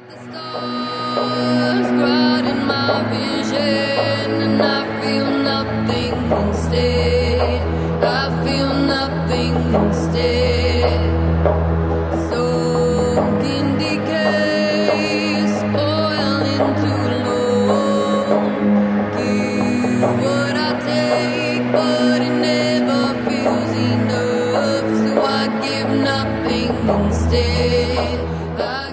The stars brought in my vision, and I feel nothing instead. I feel nothing instead. Soak in decay, spoiling too long. Give what I take, but it never feels enough. So I give nothing instead.